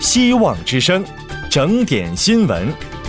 希望之声，整点新闻。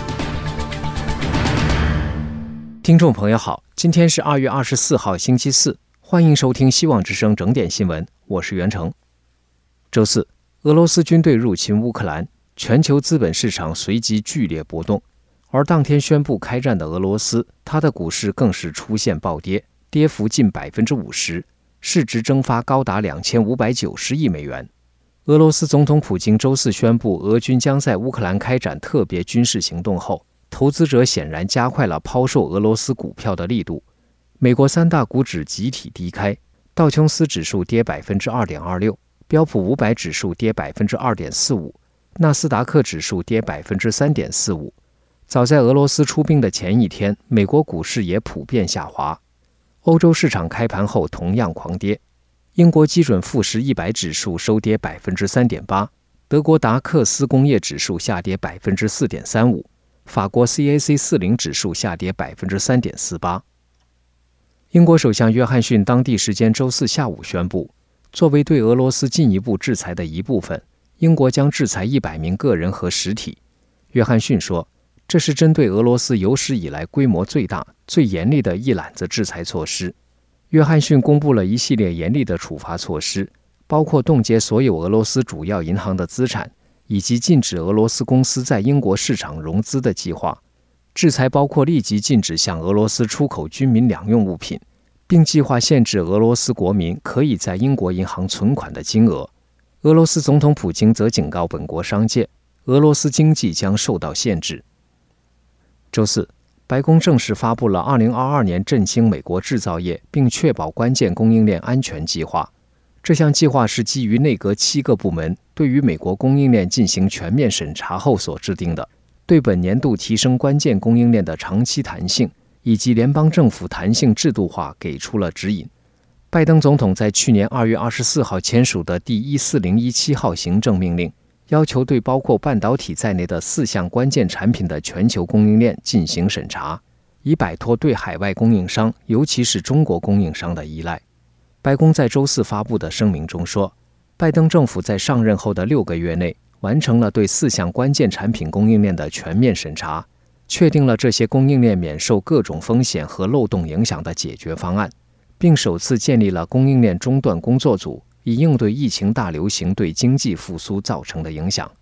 听众朋友好，今天是2月24号星期四，欢迎收听希望之声整点新闻，我是袁成。周四，俄罗斯军队入侵乌克兰，全球资本市场随即剧烈波动，而当天宣布开战的俄罗斯，它的股市更是出现暴跌，跌幅近 50%， 市值蒸发高达2590亿美元。俄罗斯总统普京周四宣布俄军将在乌克兰开展特别军事行动后，投资者显然加快了抛售俄罗斯股票的力度。美国三大股指集体低开，道琼斯指数跌 2.26%， 标普500指数跌 2.45%， 纳斯达克指数跌 3.45%。 早在俄罗斯出兵的前一天，美国股市也普遍下滑。欧洲市场开盘后同样狂跌，英国基准富时100指数收跌 3.8%， 德国达克斯工业指数下跌 4.35%， 法国 CAC 40指数下跌 3.48%。 英国首相约翰逊当地时间周四下午宣布，作为对俄罗斯进一步制裁的一部分，英国将制裁100名个人和实体。约翰逊说，这是针对俄罗斯有史以来规模最大、最严厉的一揽子制裁措施。约翰逊公布了一系列严厉的处罚措施，包括冻结所有俄罗斯主要银行的资产，以及禁止俄罗斯公司在英国市场融资的计划。制裁包括立即禁止向俄罗斯出口军民两用物品，并计划限制俄罗斯国民可以在英国银行存款的金额。俄罗斯总统普京则警告本国商界，俄罗斯经济将受到限制。周四，白宫正式发布了2022年振兴美国制造业并确保关键供应链安全计划。这项计划是基于内阁7个部门对于美国供应链进行全面审查后所制定的，对本年度提升关键供应链的长期弹性以及联邦政府弹性制度化给出了指引。拜登总统在去年2月24号签署的第14017号行政命令，要求对包括半导体在内的4项关键产品的全球供应链进行审查，以摆脱对海外供应商，尤其是中国供应商的依赖。白宫在周四发布的声明中说，拜登政府在上任后的6个月内完成了对4项关键产品供应链的全面审查，确定了这些供应链免受各种风险和漏洞影响的解决方案，并首次建立了供应链中断工作组，以应对疫情大流行对经济复苏造成的影响。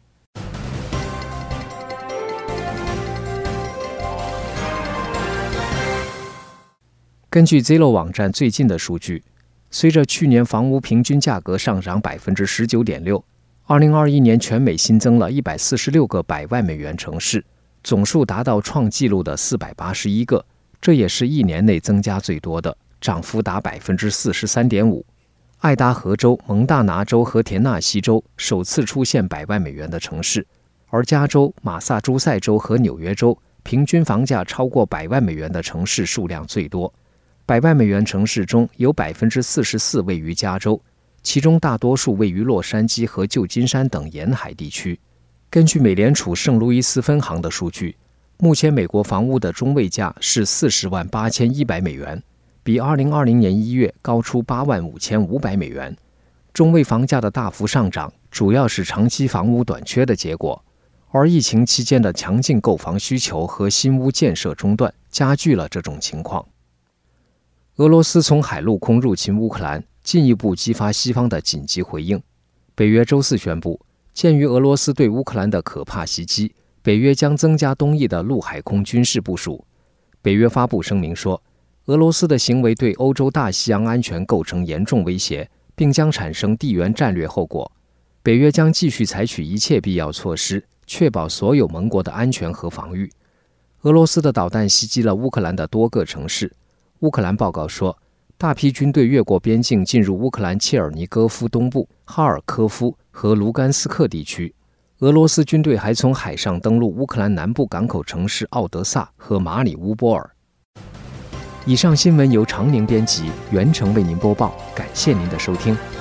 根据 Zillow 网站最近的数据，随着去年房屋平均价格上涨 19.6%， 2021年全美新增了146个100万美元城市，总数达到创纪录的481个，这也是1年内增加最多的，涨幅达 43.5%。爱达荷州、蒙大拿州和田纳西州首次出现100万美元的城市，而加州、马萨诸塞州和纽约州平均房价超过100万美元的城市数量最多。100万美元城市中有 44% 位于加州，其中大多数位于洛杉矶和旧金山等沿海地区。根据美联储圣路易斯分行的数据，目前美国房屋的中位价是40万8100美元，比2020年1月高出8万5500美元。中位房价的大幅上涨主要是长期房屋短缺的结果，而疫情期间的强劲购房需求和新屋建设中断加剧了这种情况。俄罗斯从海陆空入侵乌克兰，进一步激发西方的紧急回应。北约周四宣布，鉴于俄罗斯对乌克兰的可怕袭击，北约将增加东翼的陆海空军事部署。北约发布声明说，俄罗斯的行为对欧洲大西洋安全构成严重威胁，并将产生地缘战略后果。北约将继续采取一切必要措施，确保所有盟国的安全和防御。俄罗斯的导弹袭击了乌克兰的多个城市。乌克兰报告说，大批军队越过边境进入乌克兰切尔尼戈夫东部、哈尔科夫和卢甘斯克地区。俄罗斯军队还从海上登陆乌克兰南部港口城市奥德萨和马里乌波尔。以上新闻由常宁编辑，袁成为您播报，感谢您的收听。